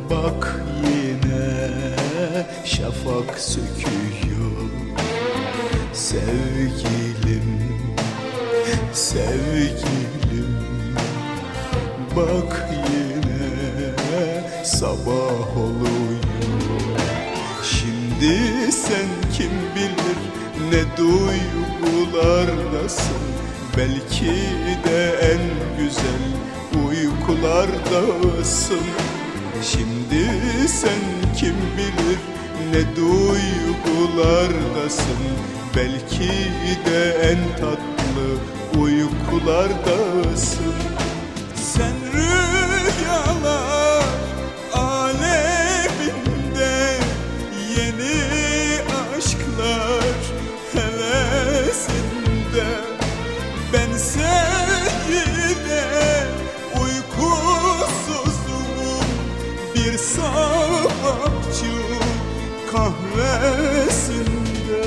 Bak yine şafak söküyor. Sevgilim, sevgilim, bak yine sabah oluyor. Şimdi sen kim bilir ne duygulardasın. Belki de en güzel uykulardasın. Şimdi sen kim bilir ne duygulardasın. Belki de en tatlı uykulardasın. Sen rüyalar aleminde, yeni aşklar hevesinde. Bense yine uykusuzum, bir sabahçı kahvesinde.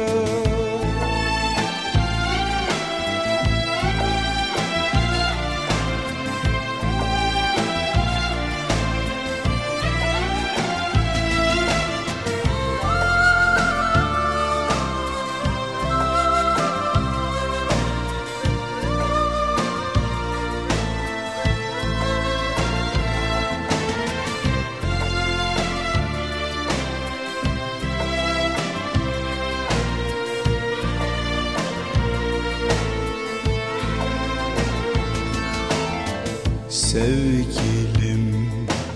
Sevgilim,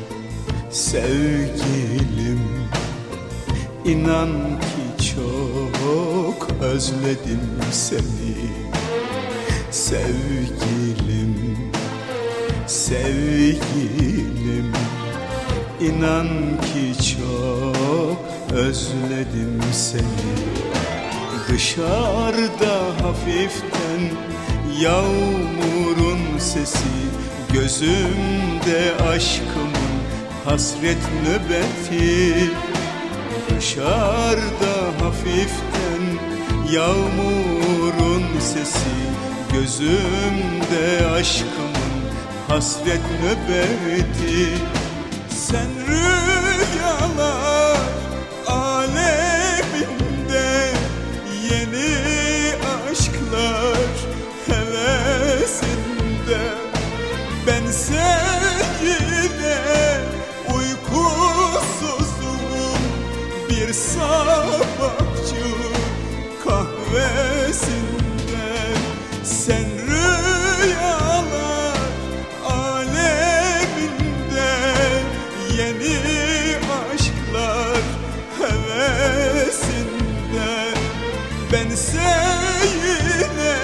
sevgilim, inan ki çok özledim seni. Sevgilim, sevgilim, inan ki çok özledim seni. Dışarıda hafiften yağmurun sesi, gözümde aşkımın hasret nöbeti. Dışarıda hafiften yağmurun sesi, gözümde aşkımın hasret nöbeti. Sen rüyalar aleminde, yeni aşklar hevesinde. Bense yine uykusuzum, bir sabahçı kahvesinde. Sen rüyalar aleminde, yeni aşklar hevesinde. Bense yine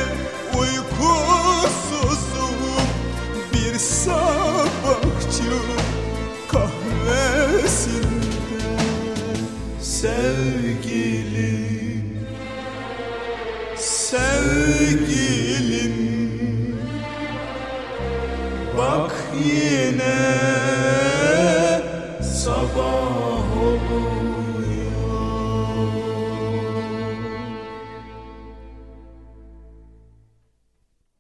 uykusuzum, bir sabahçı kahvesinde. Sevgilim, sevgilim, bak yine sabah olur.